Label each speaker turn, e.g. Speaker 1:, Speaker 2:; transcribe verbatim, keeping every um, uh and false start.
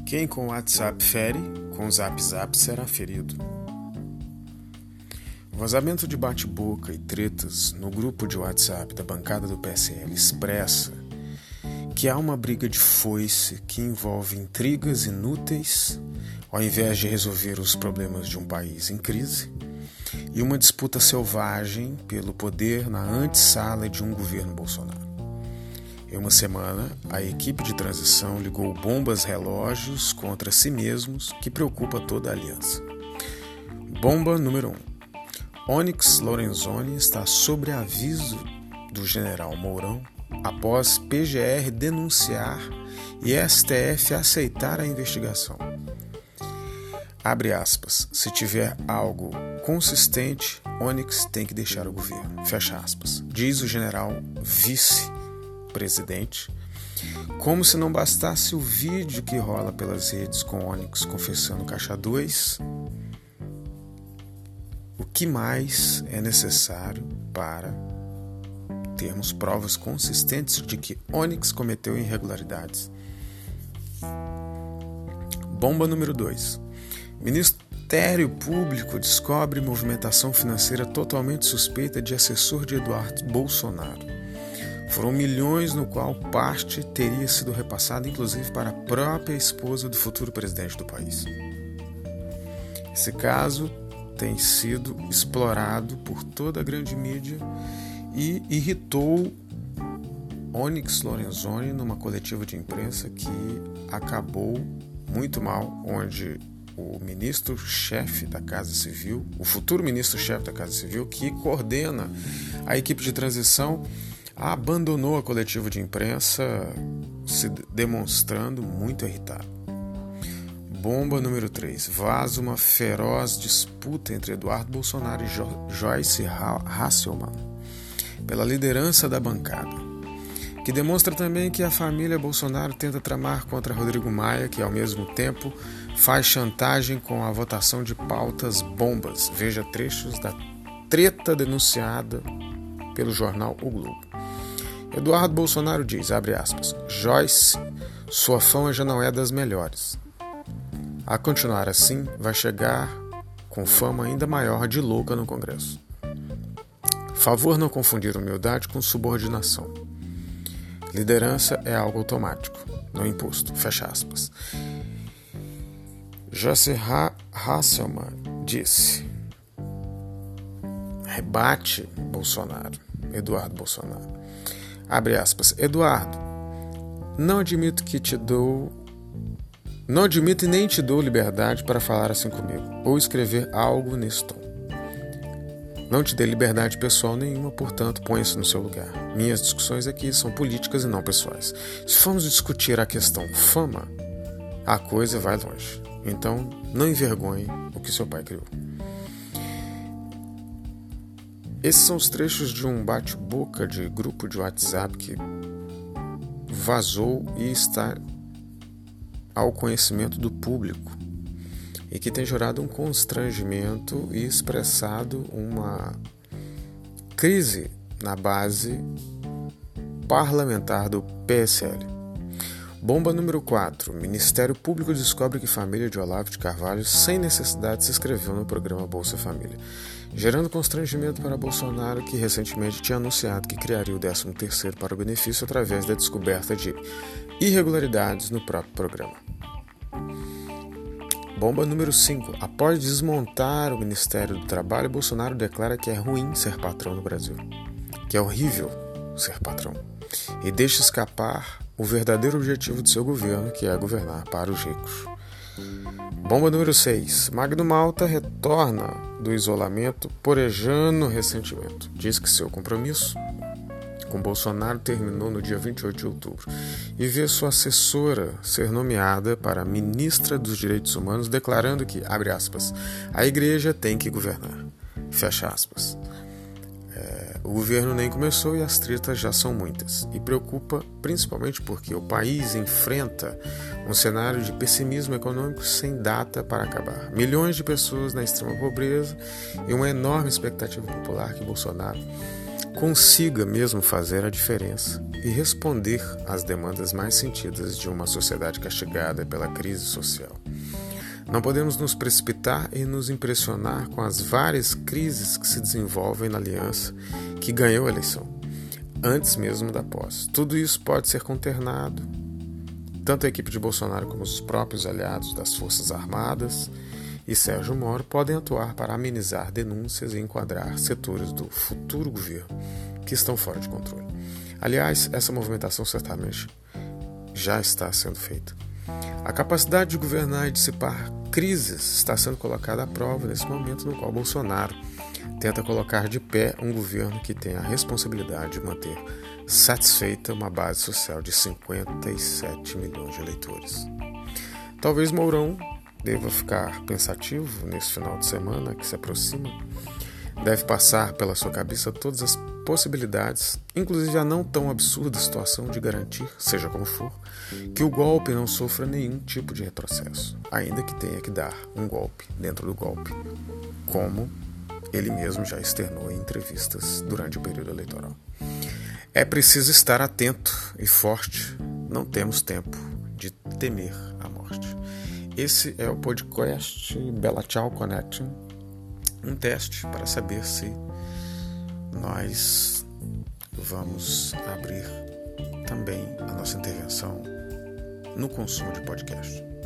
Speaker 1: Quem com o WhatsApp fere, com o Zap Zap será ferido. O vazamento de bate-boca e tretas no grupo de WhatsApp da bancada do P S L expressa que há uma briga de foice que envolve intrigas inúteis ao invés de resolver os problemas de um país em crise e uma disputa selvagem pelo poder na antessala de um governo Bolsonaro. Em uma semana, a equipe de transição ligou bombas relógios contra si mesmos, que preocupa toda a aliança. Bomba número um. Onyx Lorenzoni está sob aviso do general Mourão após P G R denunciar e S T F aceitar a investigação. Abre aspas. Se tiver algo consistente, Onyx tem que deixar o governo. Fecha aspas. Diz o general vice-presidente. Como se não bastasse o vídeo que rola pelas redes com Onyx confessando caixa dois, o que mais é necessário para termos provas consistentes de que Onyx cometeu irregularidades? Bomba número dois. Ministério Público descobre movimentação financeira totalmente suspeita de assessor de Eduardo Bolsonaro. Foram milhões no qual parte teria sido repassada inclusive para a própria esposa do futuro presidente do país. Esse caso tem sido explorado por toda a grande mídia e irritou Onyx Lorenzoni numa coletiva de imprensa que acabou muito mal, onde o ministro-chefe da Casa Civil, o futuro ministro-chefe da Casa Civil, que coordena a equipe de transição, abandonou a coletiva de imprensa, se demonstrando muito irritado. Bomba número três. Vaza uma feroz disputa entre Eduardo Bolsonaro e jo- Joyce Hasselmann pela liderança da bancada, que demonstra também que a família Bolsonaro tenta tramar contra Rodrigo Maia, que ao mesmo tempo faz chantagem com a votação de pautas bombas. Veja trechos da treta denunciada pelo jornal O Globo. Eduardo Bolsonaro diz, abre aspas, Joyce, sua fama já não é das melhores. A continuar assim, vai chegar com fama ainda maior de louca no Congresso. Favor não confundir humildade com subordinação. Liderança é algo automático, não imposto. Fecha aspas. Joyce Hasselmann disse, rebate Bolsonaro, Eduardo Bolsonaro. Abre aspas. Eduardo, não admito que te dou, não admito e nem te dou liberdade para falar assim comigo, ou escrever algo nesse tom. Não te dei liberdade pessoal nenhuma, portanto, ponha-se no seu lugar. Minhas discussões aqui são políticas e não pessoais. Se formos discutir a questão fama, a coisa vai longe. Então, não envergonhe o que seu pai criou. Esses são os trechos de um bate-boca de grupo de WhatsApp que vazou e está ao conhecimento do público e que tem gerado um constrangimento e expressado uma crise na base parlamentar do P S L. Bomba número quatro. Ministério Público descobre que família de Olavo de Carvalho, sem necessidade, se inscreveu no programa Bolsa Família, gerando constrangimento para Bolsonaro, que recentemente tinha anunciado que criaria o décimo terceiro para o benefício através da descoberta de irregularidades no próprio programa. Bomba número cinco. Após desmontar o Ministério do Trabalho, Bolsonaro declara que é ruim ser patrão no Brasil, que é horrível ser patrão, e deixa escapar o verdadeiro objetivo de seu governo, que é governar para os ricos. Bomba número seis. Magno Malta retorna do isolamento porejando ressentimento. Diz que seu compromisso com Bolsonaro terminou no dia vinte e oito de outubro e vê sua assessora ser nomeada para ministra dos Direitos Humanos, declarando que, abre aspas, a igreja tem que governar. Fecha aspas. É, o governo nem começou e as tretas já são muitas. E preocupa principalmente porque o país enfrenta um cenário de pessimismo econômico sem data para acabar. Milhões de pessoas na extrema pobreza e uma enorme expectativa popular que Bolsonaro consiga mesmo fazer a diferença e responder às demandas mais sentidas de uma sociedade castigada pela crise social. Não podemos nos precipitar e nos impressionar com as várias crises que se desenvolvem na aliança que ganhou a eleição, antes mesmo da posse. Tudo isso pode ser contornado. Tanto a equipe de Bolsonaro como os próprios aliados das Forças Armadas e Sérgio Moro podem atuar para amenizar denúncias e enquadrar setores do futuro governo que estão fora de controle. Aliás, essa movimentação certamente já está sendo feita. A capacidade de governar e dissipar crises está sendo colocada à prova nesse momento no qual Bolsonaro tenta colocar de pé um governo que tem a responsabilidade de manter satisfeita uma base social de cinquenta e sete milhões de eleitores. Talvez Mourão deva ficar pensativo nesse final de semana que se aproxima. Deve passar pela sua cabeça todas as possibilidades, inclusive a não tão absurda situação de garantir, seja como for, que o golpe não sofra nenhum tipo de retrocesso, ainda que tenha que dar um golpe dentro do golpe, como ele mesmo já externou em entrevistas durante o período eleitoral. É preciso estar atento e forte, não temos tempo de temer a morte. Esse é o podcast Bella Ciao Connection, um teste para saber se nós vamos abrir também a nossa intervenção no consumo de podcast.